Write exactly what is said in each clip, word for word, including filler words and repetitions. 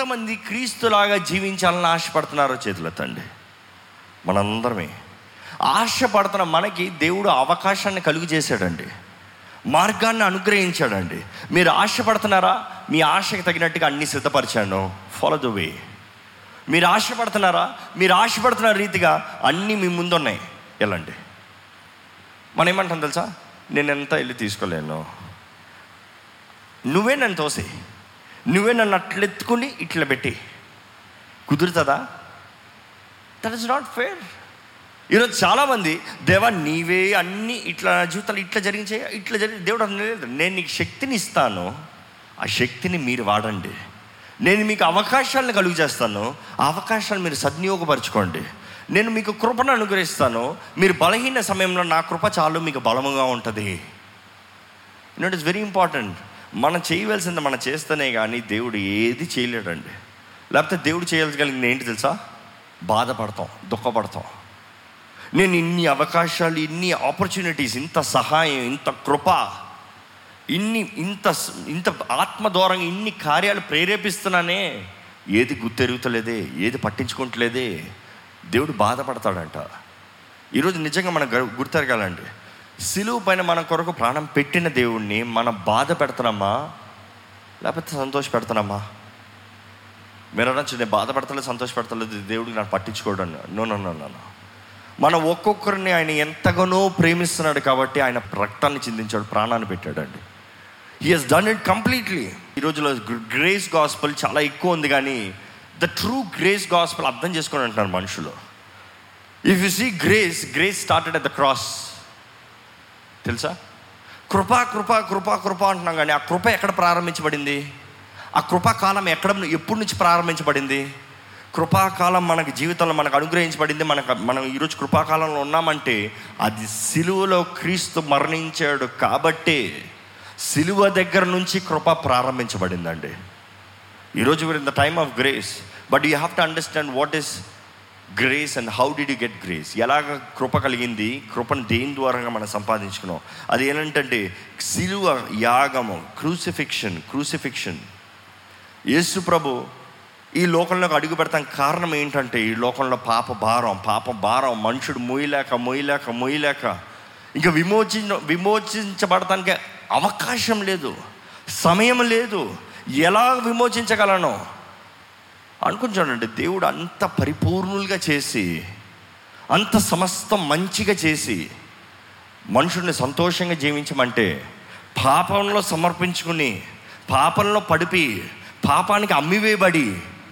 ఎంతమంది క్రీస్తులాగా జీవించాలని ఆశపడుతున్నారో చేతులెత్తండి. మనందరమే ఆశపడుతున్న మనకి దేవుడు అవకాశాన్ని కలుగు చేశాడండి, మార్గాన్ని అనుగ్రహించాడండి. మీరు ఆశపడుతున్నారా? మీ ఆశకి తగినట్టుగా అన్ని సిద్ధపరిచాను. Follow the way. మీరు ఆశపడుతున్నారా? మీరు ఆశపడుతున్న రీతిగా అన్నీ మీ ముందున్నాయి, వెళ్ళండి. మనం ఏమంటాం తెలుసా? నేను ఎంత వెళ్ళి తీసుకోలేను, నువ్వే నన్ను తోసి, నువ్వే నన్ను అట్లెత్తుకుని ఇట్లా పెట్టి, కుదురుతుందా? That is not fair. ఈరోజు చాలామంది, దేవా నీవే అన్నీ ఇట్లా జీవితాలు ఇట్లా జరిగించే, ఇట్లా జరిగి దేవుడు అనలేదు. నేను నీకు శక్తిని ఇస్తాను, ఆ శక్తిని మీరు వాడండి. నేను మీకు అవకాశాలను కలుగు చేస్తాను, ఆ అవకాశాలను మీరు సద్వినియోగపరచుకోండి. నేను మీకు కృపను అనుగ్రహిస్తాను, మీరు బలహీన సమయంలో నా కృప చాలు మీకు బలముగా ఉంటుంది. It is very important. మనం చేయవలసింది మనం చేస్తేనే కానీ దేవుడు ఏది చేయలేడండి. లేకపోతే దేవుడు చేయగలిగింది ఏంటి తెలుసా? బాధపడతాం, దుఃఖపడతాం. నేను ఇన్ని అవకాశాలు, ఇన్ని ఆపర్చునిటీస్, ఇంత సహాయం, ఇంత కృప, ఇన్ని ఇంత ఇంత ఆత్మ ద్వారంగా ఇన్ని కార్యాలు ప్రేరేపిస్తున్నానే, ఏది గుర్తెరుగుతలేదే, ఏది పట్టించుకుంటలేదే. దేవుడు బాధపడతాడంట. ఈరోజు నిజంగా మనం గుర్తెరగాలండి, సిలువ పైన మన కొరకు ప్రాణం పెట్టిన దేవుణ్ణి మనం బాధ పెడుతున్నామా లేకపోతే సంతోష పెడుతున్నామా? మీరు అనొచ్చు, నేను బాధపడతలేదు, సంతోష పెడతలేదు, దేవుడికి నాకు పట్టించుకోవడం. నో నో నో నో మనం ఒక్కొక్కరిని ఆయన ఎంతగానో ప్రేమిస్తున్నాడు కాబట్టి ఆయన రక్తాన్ని చిందించాడు, ప్రాణాన్ని పెట్టాడండి. He has done it completely. ఈ రోజులో గ్రేస్ గాస్పెల్ చాలా ఎక్కువ ఉంది, కానీ ద ట్రూ గ్రేస్ గాస్పెల్ అర్థం చేసుకొని అంటున్నారు మనుషులు. If you see grace, grace started at the cross. తెలుసా? కృపా కృపా కృపా కృప అంటున్నాం, కానీ ఆ కృప ఎక్కడ ప్రారంభించబడింది? ఆ కృపాకాలం ఎక్కడ, ఎప్పటి నుంచి ప్రారంభించబడింది? కృపాకాలం మనకి జీవితంలో మనకు అనుగ్రహించబడింది. మనకు మనం ఈరోజు కృపాకాలంలో ఉన్నామంటే అది సిలువలో క్రీస్తు మరణించాడు కాబట్టే సిలువ దగ్గర నుంచి కృప ప్రారంభించబడిందండి. ఈరోజు we're in the time of grace, but you have to understand what is grace and how did you get grace. ఎలాగ కృప కలిగింది, కృపను దేని ద్వారంగా మనం సంపాదించుకున్నాం. అది ఏంటంటే సిలువ యాగము, క్రూసిఫిక్షన్. క్రూసిఫిక్షన్ యేసు ప్రభు ఈ లోకంలోకి అడుగు పెడతాం కారణం ఏంటంటే, ఈ లోకంలో పాప భారం పాప భారం మనుషుడు మొయ్యలేక మొయ్యలేక మొయ్యలేక ఇంకా విమోచించ విమోచించబడటానికి అవకాశం లేదు, సమయం లేదు. ఎలా విమోచించగలను అనుకుంటానండి. దేవుడు అంత పరిపూర్ణులుగా చేసి, అంత సమస్తం మంచిగా చేసి మనుషుల్ని సంతోషంగా జీవించమంటే, పాపంలో సమర్పించుకుని, పాపంలో పడిపి, పాపానికి అమ్మివేయబడి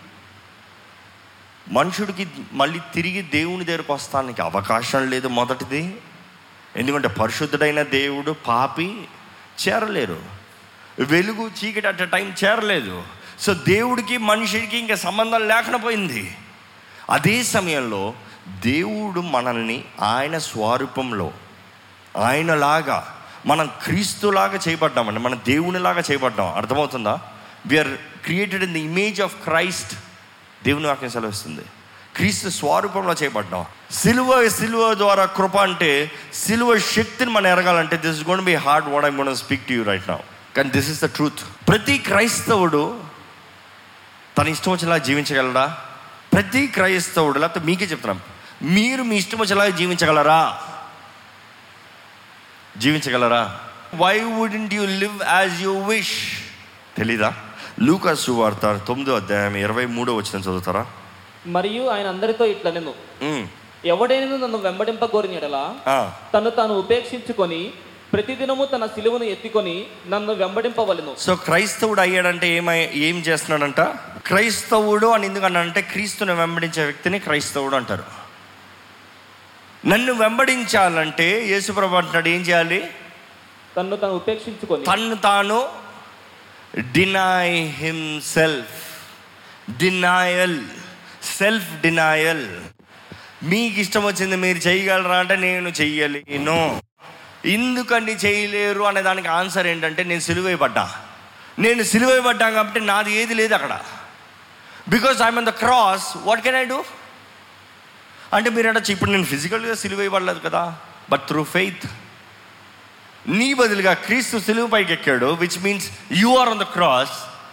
మనుషుడికి మళ్ళీ తిరిగి దేవుని దగ్గరకు వస్తానికి అవకాశం లేదు. మొదటిది, ఎందుకంటే పరిశుద్ధుడైన దేవుడు పాపి చేరలేరు, వెలుగు చీకటి అట్ టైం చేరలేదు. సో దేవుడికి మనిషికి ఇంకా సంబంధం లేకుండా పోయింది. అదే సమయంలో దేవుడు మనల్ని ఆయన స్వరూపంలో, ఆయనలాగా, మనం క్రీస్తులాగా చేయబడ్డామండి, మన దేవునిలాగా చేయబడ్డాం. అర్థమవుతుందా? We are created in the image of Christ. దేవుని వాక్యం సెలవిస్తుంది క్రీస్తు స్వరూపంలో చేయబడ్డాం. సిలువ సిలువ ద్వారా కృప అంటే, సిలువ శక్తిని మనం ఎరగాలంటే this is gonna be hard what I'm gonna speak to you right now, కానీ దిస్ ఇస్ ద ట్రూత్. ప్రతి క్రైస్తవుడు తన ఇష్టం వచ్చేలా జీవించగలరా? ప్రతి క్రైస్తవుడు, లేకపోతే మీకే చెప్తున్నాం, మీరు మీ ఇష్టం వచ్చేలా జీవించగలరా? జీవించగలరా? Why wouldn't you live as you wish? తెలీదా? లూకా సువార్త తొమ్మిదో అధ్యాయం ఇరవై మూడో వచనం చదువుతారా? మరియు ఆయన అందరితో ఇట్లనెను, ఎవడైనా నన్ను వెంబడింప కోరిన యెడల తను తాను ఉపేక్షించుకొని ప్రతిదినము తన సిలువను ఎత్తుకొని నన్ను వెంబడింపవలెను. సో క్రైస్తవుడు అయ్యాడంటే ఏమై ఏం చేస్తున్నాడంట? క్రైస్తవుడు అని ఎందుకన్నాడంటే, క్రీస్తుని వెంబడించే వ్యక్తిని క్రైస్తవుడు అంటారు. నన్ను వెంబడించాలంటే యేసుప్రభు అంటున్నాడు ఏం చేయాలి? తన్ను తాను ఉపేక్షించుకొని, తన్ను తాను deny himself. Denial, self denial. మీకు ఇష్టం వచ్చింది మీరు చేయగలరా అంటే నేను చెయ్యలేను. ఎందుకండి చేయలేరు అనే దానికి ఆన్సర్ ఏంటంటే, నేను సిలువైపడ్డా. నేను సిలువైపడ్డా కాబట్టి నాది ఏది లేదు అక్కడ. Because I'm on the cross, what can I do అంటే మీరు అనొచ్చు, ఇప్పుడు నేను ఫిజికల్గా సిలువైపడలేదు కదా, బట్ త్రూ ఫెయిత్ నీ బదులుగా క్రీస్తు సిలువ పైకి ఎక్కాడు, which means you are on the cross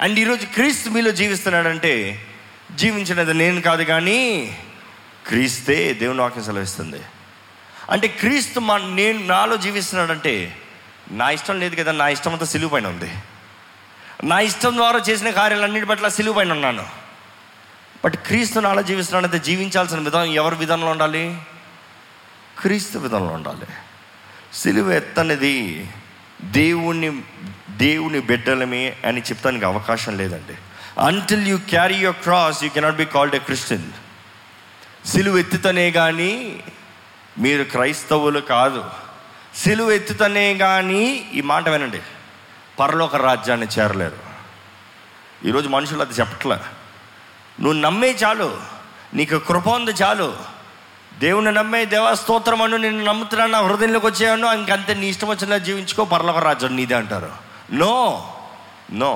and ఈరోజు క్రీస్తు మీలో జీవిస్తున్నాడంటే జీవించినది నేను కాదు కానీ క్రీస్తే, దేవుని వాక్యం సెలవిస్తుంది. అంటే క్రీస్తు మా నేను నాలో జీవిస్తున్నాడంటే నా ఇష్టం లేదు కదా, నా ఇష్టం అంతా సిలువ పైన ఉంది. నా ఇష్టం ద్వారా చేసిన కార్యాలన్నిటి పట్ల సిలువ పైన ఉన్నాను. బట్ క్రీస్తు నాలో జీవిస్తున్నాడంటే జీవించాల్సిన విధానం ఎవరి విధానంలో ఉండాలి? క్రీస్తు విధానంలో ఉండాలి. సిలువ ఎత్తనిది దేవుని దేవుని బిడ్డలమే అని చెప్తానికి అవకాశం లేదండి. Until you carry your cross you cannot be called a Christian. సిలువ ఎత్తుతనే కానీ మీరు క్రైస్తవులు కాదు. సిలువ ఎత్తుతనే కానీ, ఈ మాట వినండి, పరలోక రాజ్యాన్ని చేరలేరు. ఈరోజు మనుషులు అది చెప్పట్లే. నువ్వు నమ్మే చాలు, నీకు కృప ఉంది చాలు. దేవుని నమ్మే, దేవా స్తోత్రం అను, నేను నమ్ముతున్నాను, నా హృదయంలోకి వచ్చాను, ఇంకంతే, నీ ఇష్టం వచ్చిన జీవించుకో, పరలోక రాజ్యం నీదే అంటారు. నో నో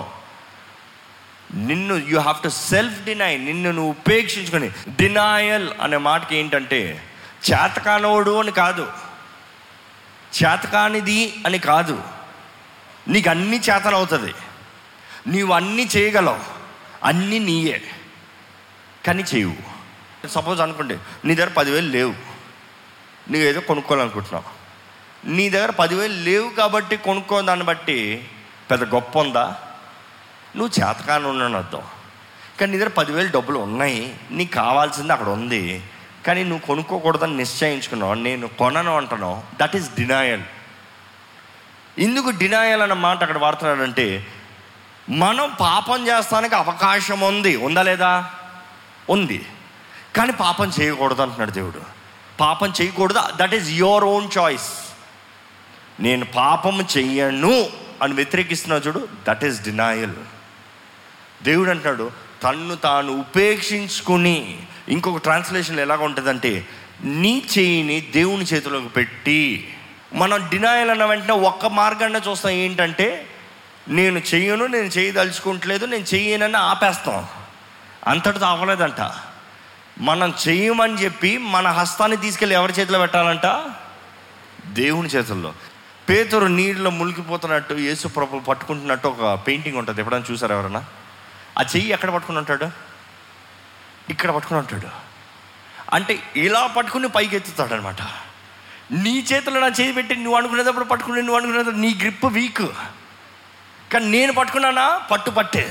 నిన్ను you have to self deny, నిన్ను నువ్వు ఉపేక్షించుకొని. డినాయల్ అనే మాటకి ఏంటంటే చేతకానోడు అని కాదు, చేతకానిది అని కాదు. నీకు అన్నీ చేతలు అవుతుంది, నీవు అన్నీ చేయగలవు, అన్నీ నీయే, కానీ చేయవు. సపోజ్ అనుకోండి, నీ దగ్గర పదివేలు లేవు, నువ్వు ఏదో కొనుక్కోవాలనుకుంటున్నావు. నీ దగ్గర పదివేలు లేవు కాబట్టి కొనుక్కో, దాన్ని బట్టి పెద్ద గొప్ప ఉందా? నువ్వు చేతకాని ఉన్నాను అర్థం. కానీ నీ దగ్గర పదివేలు డబ్బులు ఉన్నాయి, నీకు కావాల్సింది అక్కడ ఉంది, కానీ నువ్వు కొనుక్కోకూడదని నిశ్చయించుకున్నావు, నేను కొనను అంటున్నావు. That is denial. ఎందుకు డినాయల్ అన్న మాట అక్కడ వాడుతున్నాడంటే, మనం పాపం చేస్తానికి అవకాశం ఉంది, ఉందా లేదా? ఉంది, కానీ పాపం చేయకూడదు అంటున్నాడు దేవుడు. పాపం చేయకూడదు, that is your own choice. నేను పాపం చెయ్యను అని వ్యతిరేకిస్తున్నావు చూడు, దట్ ఈస్ డినాయల్. దేవుడు అంటున్నాడు తన్ను తాను ఉపేక్షించుకుని. ఇంకొక ట్రాన్స్లేషన్లో ఎలాగ ఉంటుందంటే, నీ చేయిని దేవుని చేతిలోకి పెట్టి. మనం డినాయల్ అన్న వెంటనే ఒక్క మార్గాన్ని చూస్తాం, ఏంటంటే నేను చెయ్యను, నేను చేయదలుచుకోవట్లేదు, నేను చెయ్యనని ఆపేస్తాం. అంతటితో అవ్వలేదంట. మనం చెయ్యమని చెప్పి మన హస్తాన్ని తీసుకెళ్ళి ఎవరి చేతిలో పెట్టాలంట? దేవుని చేతుల్లో. పేతురు నీళ్ళలో మునిగిపోతున్నట్టు యేసు ప్రభు పట్టుకుంటున్నట్టు ఒక పెయింటింగ్ ఉంటుంది, ఎప్పుడైనా చూసారు ఎవరన్నా? ఆ చెయ్యి ఎక్కడ పట్టుకుని ఉంటాడు? ఇక్కడ పట్టుకుని ఉంటాడు. అంటే ఇలా పట్టుకుని పైకి ఎత్తుతాడు అనమాట. నీ చేతిలో నా చేయి పెట్టి నువ్వు అనుకునేటప్పుడు పట్టుకుని, నువ్వు అనుకునేటప్పుడు నీ గ్రిప్ వీక్, కానీ నేను పట్టుకున్నానా పట్టు పట్టే.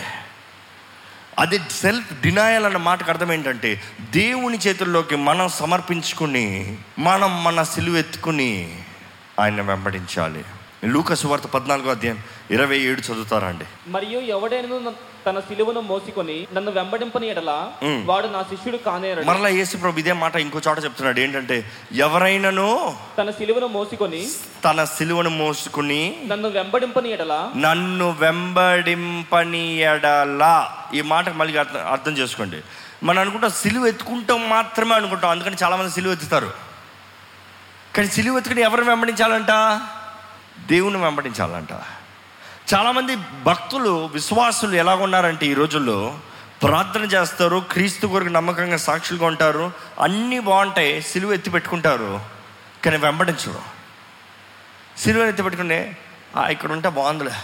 అది సెల్ఫ్ డినాయల్ అన్న మాటకు అర్థం ఏంటంటే, దేవుని చేతుల్లోకి మనం సమర్పించుకుని, మనం మన సిలువ ఎత్తుకుని ఆయన వెంబడించాలి. లూకా సువార్త పద్నాలుగో అధ్యాయం ఇరవై ఏడు చదువుతారా అండి? మరియు ఎవడైనా తన సిలువను మోసుకొని నన్ను వెంబడింపని ఎడల వాడు నా శిష్యుడు కానేరడు. మరలా యేసు ప్రభు ఇదే మాట ఇంకో చోట చెప్తున్నాడు, ఏంటంటే ఎవరైనాను తన సిలువను మోసుకొని తన సిలువను మోసుకుని నన్ను వెంబడింపని ఎడల నన్ను వెంబడింపని ఎడల. ఈ మాటకు మళ్ళీ అర్థం చేసుకోండి. మనం అనుకుంటాం సిలువ ఎత్తుకుంటాం మాత్రమే అనుకుంటాం, అందుకని చాలామంది సిలువ ఎత్తుతారు. కానీ సిలువ ఎత్తుకుని ఎవరిని వెంబడించాలంట? దేవుని వెంబడించాలంట. చాలామంది భక్తులు, విశ్వాసులు ఎలాగున్నారంటే ఈ రోజుల్లో ప్రార్థన చేస్తారు, క్రీస్తు కొరకు నమ్మకంగా సాక్షులుగా ఉంటారు, అన్నీ బాగుంటాయి, సిలువ ఎత్తి పెట్టుకుంటారు, కానీ వెంబడించరు. సిలువ ఎత్తి పెట్టుకునే ఇక్కడ ఉంటే బాగుందిలే,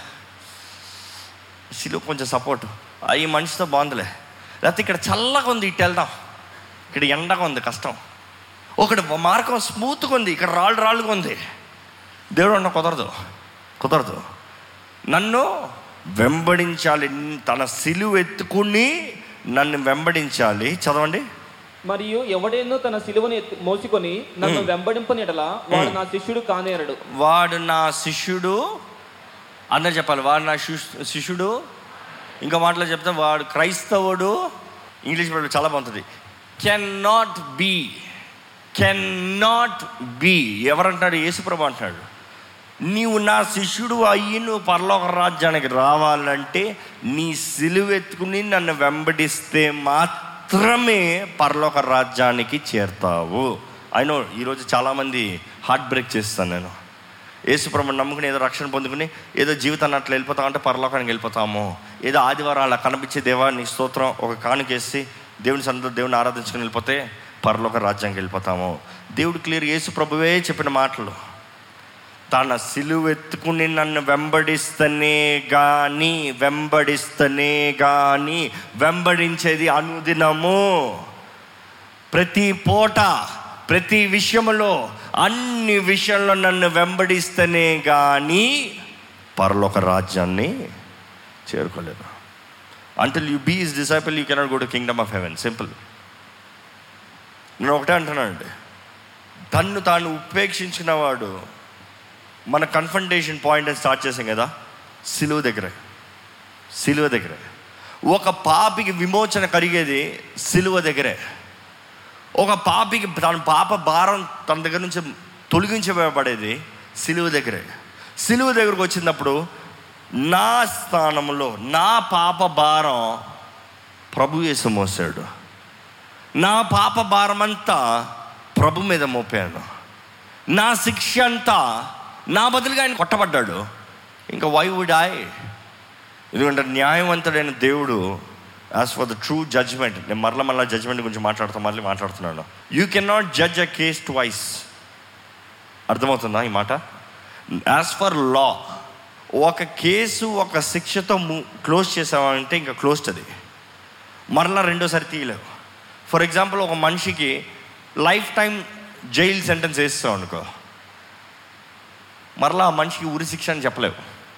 సిలువ కొంచెం సపోర్టు, ఈ మనిషితో బాగుందిలే, లేకపోతే ఇక్కడ చల్లగా ఉంది ఇటు వెళ్దాం, ఇక్కడ ఎండగా ఉంది కష్టం, ఒకటి మార్గం స్మూత్గా ఉంది, ఇక్కడ రాళ్ళు రాళ్ళుగా ఉంది. దేవుడు అన్న కుదరదు, కుదరదు. నన్ను వెంబడించాలి, తన సిలువ ఎత్తుకుని నన్ను వెంబడించాలి. చదవండి. మరియు ఎవడేనో తన సిలువను మోసుకొని నన్ను వెంబడింపని ఎడల వాడు నా శిష్యుడు కానేరడు. వాడు నా శిష్యుడు, అందరు చెప్పాలి, వాడు నా శిష్యుడు. ఇంకా మాటలో చెప్తే వాడు క్రైస్తవుడు. ఇంగ్లీష్ మీడియం చాలా బాగుంటుంది. Can not be, can not be. ఎవరంటాడు? యేసుప్రభు అంటాడు, నీవు నా శిష్యుడు అయ్యి నువ్వు పరలోక రాజ్యానికి రావాలంటే నీ సిలువ ఎత్తుకుని నన్ను వెంబడిస్తే మాత్రమే పరలోక రాజ్యానికి చేరుతావు. అయినో ఈరోజు చాలామంది హార్ట్ బ్రేక్ చేస్తాను నేను. యేసుప్రభుని నమ్ముకుని ఏదో రక్షణ పొందుకుని ఏదో జీవితాన్ని అట్లా వెళ్ళిపోతాం అంటే పరలోకానికి వెళ్ళిపోతాము. ఏదో ఆదివారం అలా కనిపించే దేవా నీ స్తోత్రం ఒక కానుకేసి దేవుని సన్నిధిలో దేవుని ఆరాధించుకుని వెళ్ళిపోతే పరలోక రాజ్యానికి వెళ్ళిపోతాము. దేవుడు క్లియర్, యేసు ప్రభువే చెప్పిన మాటలు. తన సిలువ ఎత్తుకుని నన్ను వెంబడిస్తేనే కానీ వెంబడిస్తేనే కానీ వెంబడించేది అనుదినము. ప్రతి పూట ప్రతి విషయంలో అన్ని విషయంలో నన్ను వెంబడిస్తేనే కానీ పరలోక రాజ్యాన్ని చేరుకోలేదు. Until you be his disciple, you cannot go to kingdom of heaven. Simple. నేను ఒకటే అంటున్నానండి, తన్ను తాను ఉపేక్షించిన వాడు, మన కన్ఫంటేషన్ పాయింట్ అని స్టార్ట్ చేసాం కదా, సిలువ దగ్గరే. సిలువ దగ్గరే ఒక పాపికి విమోచన కలిగేది సిలువ దగ్గరే. ఒక పాపికి తన పాప భారం తన దగ్గర నుంచి తొలగించబడేది సిలువ దగ్గరే. సిలువ దగ్గరకు వచ్చినప్పుడు నా స్థానంలో నా పాప భారం ప్రభు యేసు మోసాడు. నా పాప భారం అంతా ప్రభు మీద మోపాను. నా శిక్ష అంతా నా బదులుగా ఆయన కొట్టబడ్డాడు. ఇంకా వై వుడ్ ఐ? ఎందుకంటే న్యాయవంతుడైన దేవుడు, as for the true judgement, నేను మరల మరలా జడ్జ్మెంట్ గురించి మాట్లాడుతూ మళ్ళీ మాట్లాడుతున్నాను. You can not judge a case twice. అర్థమవుతుందా ఈ మాట? యాజ్ ఫర్ లా, ఒక కేసు ఒక శిక్షతో క్లోజ్ చేసామంటే ఇంకా క్లోజ్డ్ అది, మరలా రెండోసారి తీయలేవు. ఫర్ ఎగ్జాంపుల్, ఒక మనిషికి లైఫ్ టైం జైలు సెంటెన్స్ వేస్తాం అనుకో, మరలా ఆ మనిషికి ఉరి శిక్ష అని చెప్పలేవు.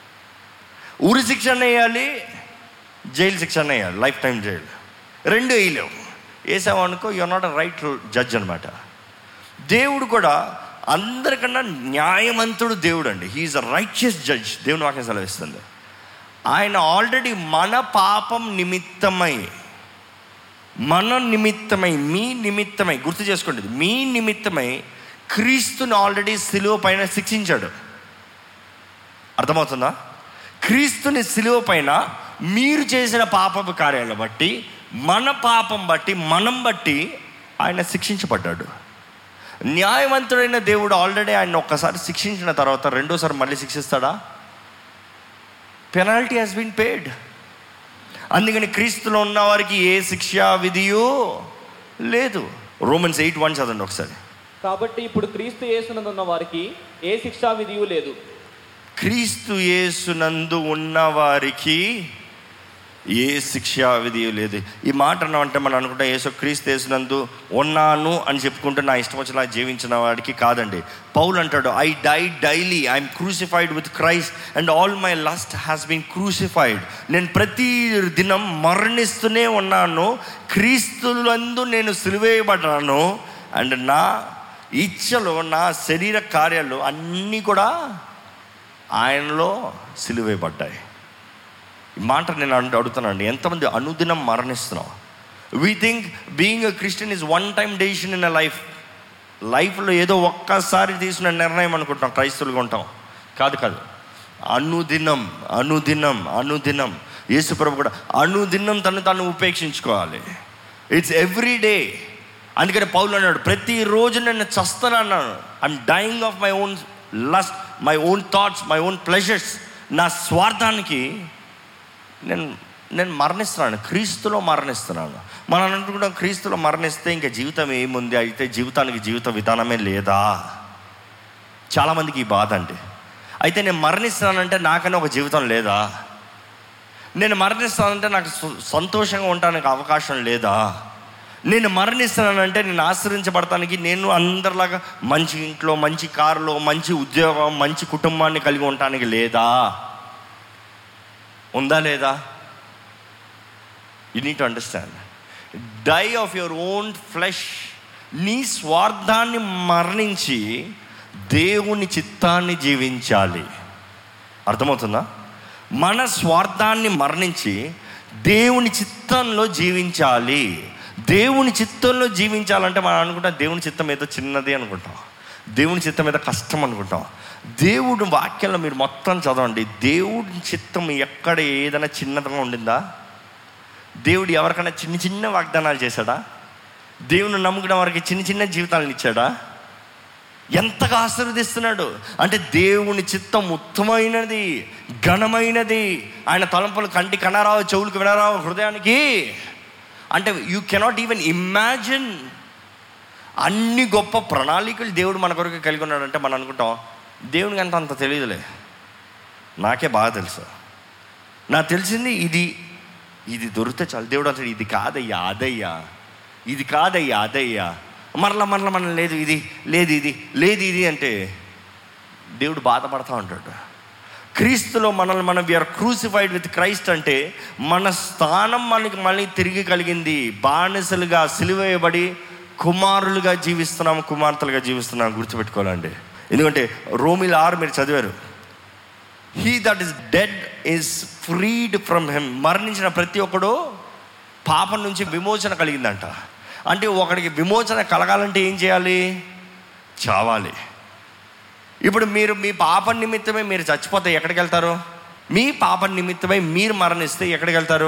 ఉరి శిక్ష వేయాలి, జైలు శిక్ష వేయాలి, లైఫ్ టైం జైలు, రెండు వేయలేవు. వేసావు అనుకో, you're not a right judge అనమాట. దేవుడు కూడా అందరికన్నా న్యాయవంతుడు దేవుడు అండి. He is a righteous judge. దేవుని వాక్యం సెలవిస్తుంది. ఆయన ఆల్రెడీ మన పాపం నిమిత్తమై, మన నిమిత్తమై, మీ నిమిత్తమై, గుర్తు చేసుకోండి, మీ నిమిత్తమై క్రీస్తుని ఆల్రెడీ సిలువ పైన శిక్షించాడు. అర్థమవుతుందా? క్రీస్తుని సిలువ పైన మీరు చేసిన పాపపు కార్యాలను బట్టి, మన పాపం బట్టి, మనం బట్టి ఆయన శిక్షించబడ్డాడు. న్యాయవంతుడైన దేవుడు ఆల్రెడీ ఆయన ఒక్కసారి శిక్షించిన తర్వాత రెండోసారి మళ్ళీ శిక్షిస్తాడా? Penalty has been paid. అందుకని క్రీస్తులో ఉన్న వారికి ఏ శిక్షా విధియో లేదు. రోమన్స్ ఎయిట్ వన్ చదవండి ఒకసారి. కాబట్టి ఇప్పుడు క్రీస్తు యేసునందు ఉన్న వారికి ఏ శిక్షా విధియు లేదు. క్రీస్తు యేసునందు ఉన్న వారికి ఏ శిక్షా విధి లేదు. ఈ మాట అంటే మనం అనుకుంటాం, యేసు క్రీస్తు యేసునందు ఉన్నాను అని చెప్పుకుంటూ నా ఇష్టం వచ్చిన జీవించిన వాడికి కాదండి. పౌలు అంటాడు, I die daily, I'm crucified with Christ and all my lust has been crucified. నేను ప్రతి దినం మరణిస్తూనే ఉన్నాను, క్రీస్తులందు నేను సిలువేయబడ్డాను. అండ్ నా ఇచ్చలో, నా శరీర కార్యాలు అన్నీ కూడా ఆయనలో సిలువేయబడ్డాయి. ఈ మాట నేను అడుగుతానండి, ఎంతమంది అనుదినం మరణిస్తున్నాం? We think being a Christian is one time decision in a life. లైఫ్లో ఏదో ఒక్కసారి తీసుకున్న నిర్ణయం అనుకుంటాం, క్రైస్తవులుగా ఉంటాం. కాదు కాదు, అనుదినం అనుదినం అనుదినం. యేసు ప్రభు కూడా అనుదినం తను తను ఉపేక్షించుకోవాలి. It's every day. అందుకని పౌలు అన్నాడు, ప్రతిరోజు నేను చస్తాను అన్నాను. I'm dying of my own lust, my own thoughts, my own pleasures. నా స్వార్థానికి నేను నేను మరణిస్తున్నాను, క్రీస్తులో మరణిస్తున్నాను. మనం అనుకుంటాం క్రీస్తులో మరణిస్తే ఇంకా జీవితం ఏముంది, అయితే జీవితానికి జీవిత విధానమే లేదా? చాలామందికి ఈ బాధ అండి. అయితే నేను మరణిస్తున్నానంటే నాకనే ఒక జీవితం లేదా? నేను మరణిస్తానంటే నాకు సంతోషంగా ఉండడానికి అవకాశం లేదా? నేను మరణిస్తున్నానంటే నేను ఆశ్రయించబడటానికి, నేను అందరిలాగా మంచి ఇంట్లో, మంచి కారులో, మంచి ఉద్యోగం, మంచి కుటుంబాన్ని కలిగి ఉండటానికి లేదా? ఉందా లేదా? You need to understand. Die of your own flesh. నీ స్వార్థాన్ని మరణించి దేవుని చిత్తాన్ని జీవించాలి. అర్థమవుతుందా? మన స్వార్థాన్ని మరణించి దేవుని చిత్తంలో జీవించాలి. దేవుని చిత్తంలో జీవించాలంటే మనం అనుకుంటాం దేవుని చిత్తం ఏదో చిన్నది అనుకుంటాం, దేవుని చిత్తం ఏదో కష్టం అనుకుంటాం. దేవుడు వాక్యంలో మీరు మొత్తం చదవండి, దేవుడి చిత్తం ఎక్కడ ఏదైనా చిన్నదిగా ఉండిందా? దేవుడు ఎవరికైనా చిన్న చిన్న వాగ్దానాలు చేశాడా? దేవుని నమ్ముకున్న వారికి చిన్న చిన్న జీవితాలను ఇచ్చాడా? ఎంతగా ఆశీర్వదిస్తున్నాడు అంటే దేవుని చిత్తం ఉత్తమైనది, ఘనమైనది. ఆయన తలంపులు కంటి కనరావు, చెవులకు వినరావు, హృదయానికి అంటే యూ కెనాట్ ఈవెన్ ఇమాజిన్. అన్ని గొప్ప ప్రణాళికలు దేవుడు మన కొరకు కలిగి ఉన్నాడంటే మనం అనుకుంటాం దేవునికి అంత అంత తెలియదులే, నాకే బాగా తెలుసు. నాకు తెలిసింది ఇది, ఇది దొరికితే చాలు. దేవుడు అంటాడు ఇది కాదయ్యా అదయ్యా, ఇది కాదయ్యా అదయ్యా, మరలా మరలా మన లేదు ఇది లేదు ఇది లేదు ఇది అంటే దేవుడు బాధపడతా ఉంటాడు. క్రీస్తులో మనల్ని మనం వీఆర్ క్రూసిఫైడ్ విత్ క్రైస్ట్ అంటే మన స్థానం మనకి మళ్ళీ తిరిగి కలిగింది. బానిసలుగా సిలువేయబడి కుమారులుగా జీవిస్తున్నాం, కుమార్తెలుగా జీవిస్తున్నాం. గుర్తుపెట్టుకోవాలండి. ఎందుకంటే రోమిల ఆరు మీరు చదివారు, he that is dead is freed from him. మరణించిన ప్రతి ఒక్కడు పాపం నుంచి విమోచన కలిగిందంట. అంటే ఒకడికి విమోచన కలగాలంటే ఏం చేయాలి? చావాలి. ఇప్పుడు మీరు మీ పాపం నిమిత్తమే మీరు చచ్చిపోతే ఎక్కడికి వెళ్తారు? మీ పాపం నిమిత్తమై మీరు మరణిస్తే ఎక్కడికి వెళ్తారు?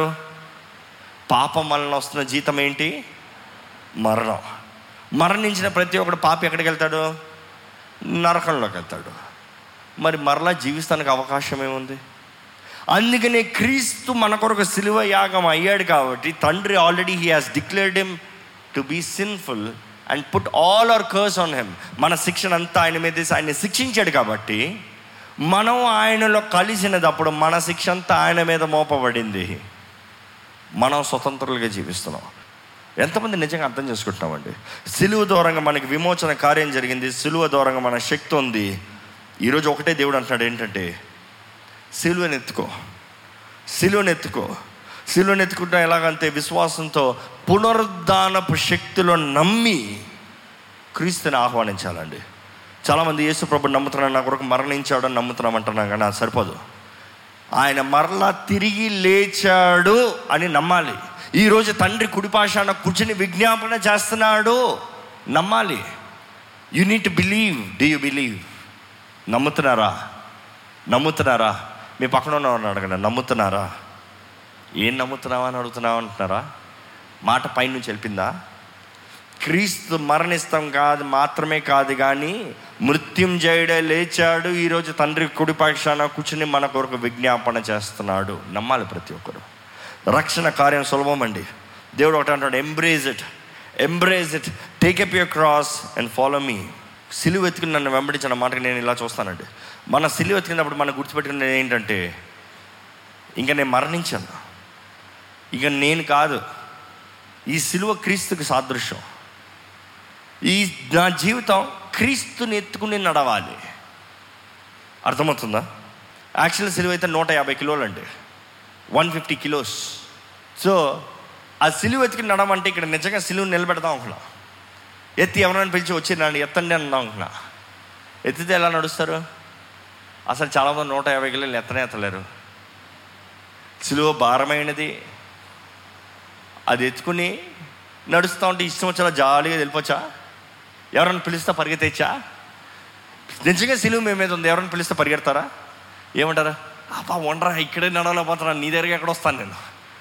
పాపం వలన వస్తున్న జీతం ఏంటి? మరణం. మరణించిన ప్రతి ఒక్కడు పాప ఎక్కడికి వెళ్తాడు? నరకంలోకి వెళ్తాడు. మరి మరలా జీవిస్తానికి అవకాశం ఏముంది? అందుకనే క్రీస్తు మన కొరకు సిలువ యాగం అయ్యాడు కాబట్టి తండ్రి already he has declared him to be sinful and put all our curse on him. మన శిక్షణ అంతా ఆయన మీద ఆయన శిక్షించాడు కాబట్టి మనం ఆయనలో కలిసినప్పుడు మన శిక్ష అంతా ఆయన మీద మోపబడింది. మనం స్వతంత్రులుగా జీవిస్తున్నాం. ఎంతమంది నిజంగా అర్థం చేసుకుంటున్నామండి? సిలువ దూరంగా మనకి విమోచన కార్యం జరిగింది, సిలువ దూరంగా మన శక్తి ఉంది. ఈరోజు ఒకటే దేవుడు అంటున్నాడు ఏంటంటే, సిలువను ఎత్తుకో, సిలువను ఎత్తుకో. సిలువను ఎత్తుకుంటా ఎలాగంటే విశ్వాసంతో పునరుద్ధానపు శక్తిలో నమ్మి క్రీస్తుని ఆహ్వానించాలండి. చాలామంది యేసు ప్రభుని నమ్ముతున్నాను, నా కొరకు మరణించాడని నమ్ముతున్నామంటున్నాం, కానీ అది సరిపోదు. ఆయన మరలా తిరిగి లేచాడు అని నమ్మాలి. ఈరోజు తండ్రి కుడిపాశాన కూర్చుని విజ్ఞాపన చేస్తున్నాడు, నమ్మాలి. You need to believe. Do you believe? నమ్ముతున్నారా? నమ్ముతున్నారా? మీ పక్కన ఉన్నవాడిని అడగండి, నమ్ముతున్నారా? ఏం నమ్ముతున్నావా అని అడుగుతున్నావా అంటున్నారా? మాట పైనుంచి వెళ్ళిందా? క్రీస్తు మరణిస్తాం కాదు మాత్రమే కాదు, కానీ మృత్యుంజయుడే లేచాడు, ఈరోజు తండ్రి కుడిపక్షాన కూర్చుని మన కొరకు విజ్ఞాపన చేస్తున్నాడు. నమ్మాలి ప్రతి ఒక్కరు. రక్షణ కార్యం సులభం అండి. దేవుడు ఒకటి అంటాడు, embrace it, embrace it, take up your cross and follow me. సిలువ ఎత్తుకుని నన్ను వెంబడించిన మాటకి నేను ఇలా చూస్తానండి. మన సిలువ ఎత్తుకున్నప్పుడు మనం గుర్తుపెట్టుకునేది ఏంటంటే, ఇంకా నేను మరణించాను, ఇక నేను కాదు. ఈ సిలువ క్రీస్తుకి సాదృశ్యం. ఈ నా జీవితం క్రీస్తుని ఎత్తుకుని నడవాలి. అర్థమవుతుందా? యాక్చువల్ సిలువ అయితే నూట యాభై కిలోలు అండి, వన్ ఫిఫ్టీ కిలోస్. సో ఆ సిలువ ఎత్తుకుని నడమంటే ఇక్కడ నిజంగా సిలువని నిలబెడదాం అనుకున్నా, ఎత్తి ఎవరైనా పిలిచి వచ్చి నన్ను ఎత్తండి అందాం అనుకున్నా. ఎత్తితే ఎలా నడుస్తారు? అసలు చాలామంది నూట యాభై కిలోలు ఎత్తనే ఎత్తలేరు. సిలువ భారమైనది, అది ఎత్తుకుని నడుస్తూ ఉంటే ఇష్టం వచ్చేలా జాలీగా వెళ్ళిపోవచ్చా? ఎవరైనా పిలిస్తే పరిగెత్తేచ్చా? నిజంగా సిలువ మీ మీద ఉంది, ఎవరైనా పిలిస్తే పరిగెడతారా? ఏమంటారా? అబ్బా వండరా, ఇక్కడే నడవలేకపోతున్నా, నీ దగ్గరికి ఎక్కడ వస్తాను నేను.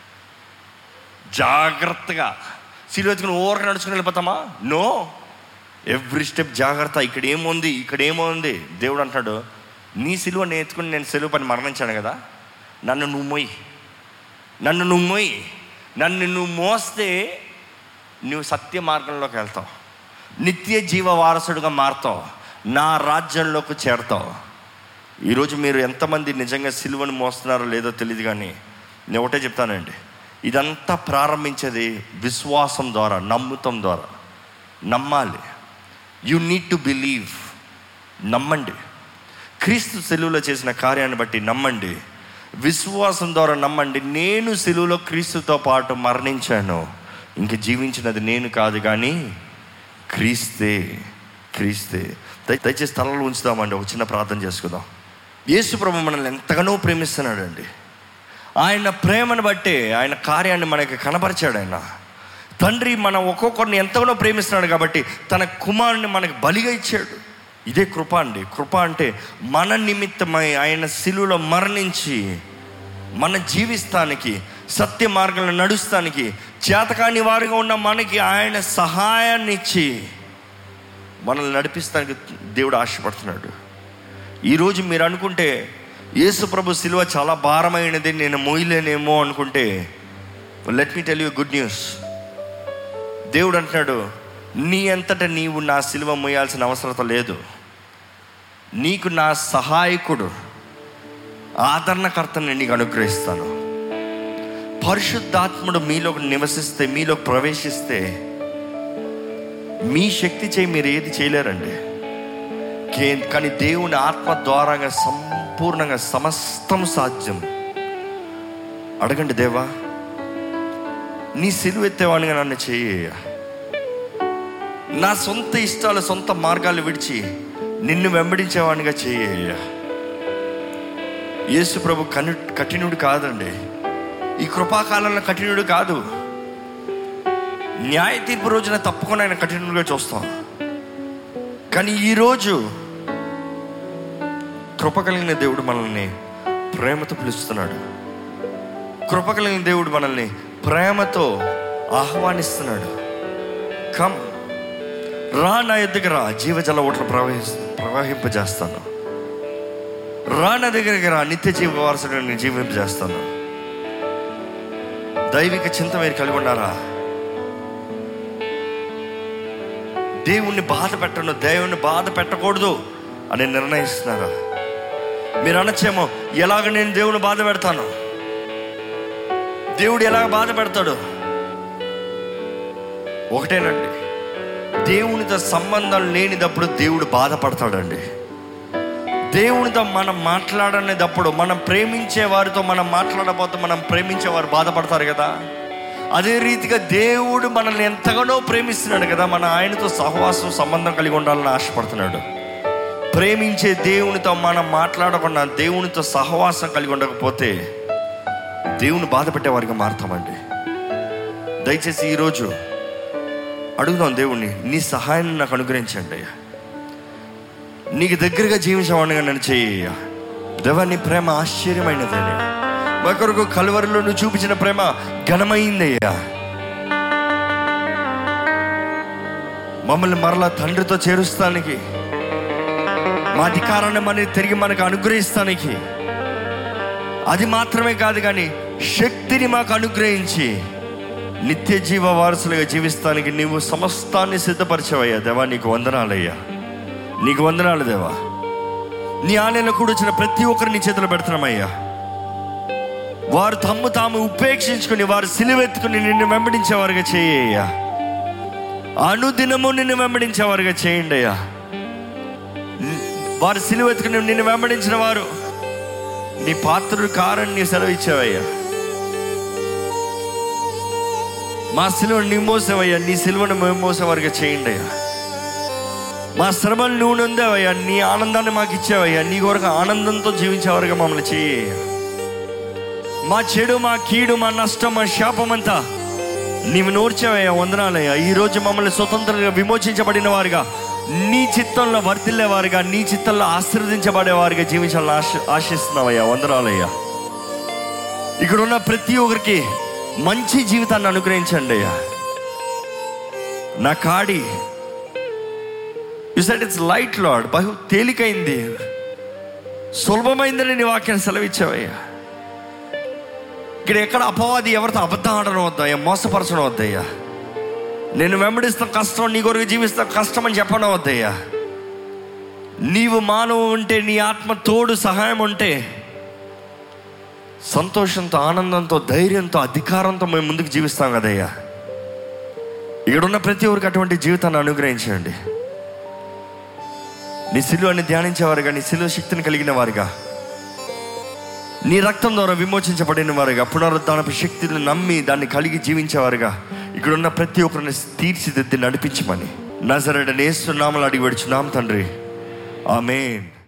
జాగ్రత్తగా సిలువ ఎత్తుకుని ఓరకు నడుచుకుని వెళ్ళిపోతామా? నో, ఎవ్రీ స్టెప్ జాగ్రత్త. ఇక్కడ ఏముంది, ఇక్కడ ఏముంది? దేవుడు అంటాడు, నీ సిలువ నేను ఎత్తుకుని నేను సిలువ పని మరణించాను కదా, నన్ను నువ్వు మోయి, నన్ను నువ్వు మోయి. నన్ను నువ్వు మోస్తే నువ్వు సత్య మార్గంలోకి వెళ్తావు, నిత్య జీవ వారసుడుగా మారుతావు, నా రాజ్యంలోకి చేరుతావు. ఈరోజు మీరు ఎంతమంది నిజంగా సిలువను మోస్తున్నారో లేదో తెలియదు, కానీ నేను ఒకటే చెప్తానండి, ఇదంతా ప్రారంభించేది విశ్వాసం ద్వారా, నమ్ముతం ద్వారా. నమ్మాలి. You need to believe. నమ్మండి. క్రీస్తు సిలువలో చేసిన కార్యాన్ని బట్టి నమ్మండి. విశ్వాసం ద్వారా నమ్మండి. నేను సిలువలో క్రీస్తుతో పాటు మరణించాను, ఇంక జీవించినది నేను కాదు కానీ క్రీస్తే, క్రీస్తే. దయచేసి తలలో ఉంచుదామండి, ఒక చిన్న ప్రార్థన చేసుకుందాం. యేసు ప్రభు మనల్ని ఎంతగానో ప్రేమిస్తున్నాడు అండి. ఆయన ప్రేమను బట్టే ఆయన కార్యాన్ని మనకి కనపరిచాడు. ఆయన తండ్రి మన ఒక్కొక్కరిని ఎంతగానో ప్రేమిస్తున్నాడు కాబట్టి తన కుమారుని మనకు బలిగా ఇచ్చాడు. ఇదే కృప అండి. కృప అంటే మన నిమిత్తమై ఆయన సిలువలో మరణించి మన జీవిస్తానికి, సత్య మార్గంలో నడుస్తానికి, చేతకాని వారిగా ఉన్న మనకి ఆయన సహాయాన్ని ఇచ్చి మనల్ని నడిపిస్తానికి దేవుడు ఆశపడుతున్నాడు. ఈరోజు మీరు అనుకుంటే యేసు ప్రభు సిలువ చాలా భారమైనది, నేను మోయలేనేమో అనుకుంటే, let me tell you good news. దేవుడు అంటున్నాడు, నీ అంతటా నీవు నా సిలువ మోయాల్సిన అవసరం లేదు. నీకు నా సహాయకుడు, ఆదరణకర్తని నీకు అనుగ్రహిస్తాను. పరిశుద్ధాత్ముడు మీలో నివసిస్తే, మీలో ప్రవేశిస్తే మీ శక్తి చేయి మీరు ఏది చేయలేరండి. కానీ దేవుని ఆత్మ ద్వారాగా సంపూర్ణంగా సమస్తం సాధ్యం. అడగండి, దేవా నీ సిలువ ఎత్తేవాడిగా నన్ను చేయ. నా సొంత ఇష్టాలు సొంత మార్గాలు విడిచి నిన్ను వెంబడించేవాడిగా చేయ. యేసు ప్రభు కను కఠినుడు కాదండి. ఈ కృపాకాలంలో కఠినుడు కాదు. న్యాయ తీర్పు రోజున తప్పకుండా ఆయన కఠినుడిగా చూస్తాం. కానీ ఈరోజు కృప కలిగిన దేవుడు మనల్ని ప్రేమతో పిలుస్తున్నాడు. కృప కలిగిన దేవుడు మనల్ని ప్రేమతో ఆహ్వానిస్తున్నాడు. కమ్, రా నా ఎద్దుకు రా, జీవజల ఓట్లు ప్రవహి ప్రవహింపజేస్తాను. రా నా దగ్గరికి రా, నిత్య జీవ వారసుడిని జీవింపజేస్తాను. దైవిక చింత మీరు కలిగి ఉన్నారా? దేవుణ్ణి బాధ పెట్టను, దేవుణ్ణి బాధ పెట్టకూడదు అని నిర్ణయిస్తున్నారా? మీరు అనొచ్చేమో, ఎలాగ నేను దేవుని బాధ పెడతాను, దేవుడు ఎలాగ బాధ పెడతాడు? ఒకటేనండి, దేవునితో సంబంధం లేనిదప్పుడు దేవుడు బాధపడతాడండి. దేవునితో మనం మాట్లాడనేటప్పుడు, మనం ప్రేమించే వారితో మనం మాట్లాడబోతే మనం ప్రేమించేవారు బాధపడతారు కదా. అదే రీతిగా దేవుడు మనల్ని ఎంతగానో ప్రేమిస్తున్నాడు కదా, మన ఆయనతో సహవాసం సంబంధం కలిగి ఉండాలని ఆశపడుతున్నాడు. ప్రేమించే దేవునితో మనం మాట్లాడకుండా, దేవునితో సహవాసం కలిగి ఉండకపోతే దేవుని బాధ పెట్టేవారిగా మారుతామండి. దయచేసి ఈరోజు అడుగుదాం దేవుణ్ణి, నీ సహాయాన్ని నాకు అనుగ్రహించండి అయ్యా. నీకు దగ్గరగా జీవించేవాడిగా నన్ను చేయ. దేవా నీ ప్రేమ ఆశ్చర్యమైనదయ్యా. ఒకరికి కలువరిలో నువ్వు చూపించిన ప్రేమ ఘనమైందయ్యా. మమ్మల్ని మరలా తండ్రితో చేరుస్తానికి, మా అధికారాన్ని మన తిరిగి మనకు అనుగ్రహిస్తానికి, అది మాత్రమే కాదు కానీ శక్తిని మాకు అనుగ్రహించి నిత్య జీవ వారసులుగా జీవిస్తానికి నీవు సమస్తాన్ని సిద్ధపరిచావయ్యా. దేవా నీకు వందనాలయ్యా, నీకు వందనాలు దేవా. నీ ఆలయంలో కూడా వచ్చిన ప్రతి ఒక్కరిని చేతులు పెడుతున్నామయ్యా. వారు తమ్ము తాము ఉపేక్షించుకుని, వారు సిలువెత్తుకుని నిన్ను వెంబడించేవారుగా చేయ్యా. అనుదినము నిన్ను వెంబడించేవారుగా చేయండి అయ్యా. వారు సిలువెత్తుకుని నిన్ను వెంబడించిన వారు నీ పాత్రుడు కారని నీ సెలవు ఇచ్చావయ్యా. మా సిలువను నీ మోసేవయ్యా, నీ సిలువను మేము మోసేవారుగా చేయండి అయ్యా. మా శ్రమను నువ్వు నొందావయ్యా, నీ ఆనందాన్ని మాకు ఇచ్చావయ్యా. నీ కొరకు ఆనందంతో జీవించేవారుగా మమ్మల్ని చేయ. మా చెడు, మా కీడు, మా నష్టం, మా శాపమంతా నీవు నోర్చావయ్యా. వందనాలయ్యా. ఈరోజు మమ్మల్ని స్వతంత్రంగా విమోచించబడిన వారుగా, నీ చిత్తంలో వర్ధిల్లేవారుగా, నీ చిత్తంలో ఆశీర్వదించబడేవారుగా జీవించాలని ఆశ ఆశిస్తున్నావయ్యా. వందనాలయ్యా. ఇక్కడ ఉన్న ప్రతి ఒక్కరికి మంచి జీవితాన్ని అనుగ్రహించండి అయ్యా. నా కాడి you said it's light Lord, బహు తేలికైంది, సులభమైందని నీ వాక్యాన్ని సెలవిచ్చావయ్యా. ఇక్కడ ఎక్కడ అపవాది ఎవరితో అబద్ధం ఆడడం వద్దయ్యా, మోసపరచడం వద్దయ్యా. నేను వెంబడిస్తాం కష్టం, నీ కొరకు జీవిస్తాం కష్టం అని చెప్పడం వద్దయ్యా. నీవు మానవు ఉంటే, నీ ఆత్మ తోడు సహాయం ఉంటే సంతోషంతో, ఆనందంతో, ధైర్యంతో, అధికారంతో మేము ముందుకు జీవిస్తాం కదయ్యా. ఇక్కడున్న ప్రతి ఒక్కరికి అటువంటి జీవితాన్ని అనుగ్రహించండి. నీ సిలువని ధ్యానించేవారుగా, నీ సిలువ శక్తిని కలిగిన వారుగా, నీ రక్తం ద్వారా విమోచించబడిన వారుగా, పునరుద్ధానపు శక్తిని నమ్మి దాన్ని కలిగి జీవించేవారుగా ఇక్కడున్న ప్రతి ఒక్కరిని తీర్చిదిద్ది నడిపించమని నజరేయుడైన యేసు నామములో అడిగి వేడుచున్నాం తండ్రి. ఆమేన్.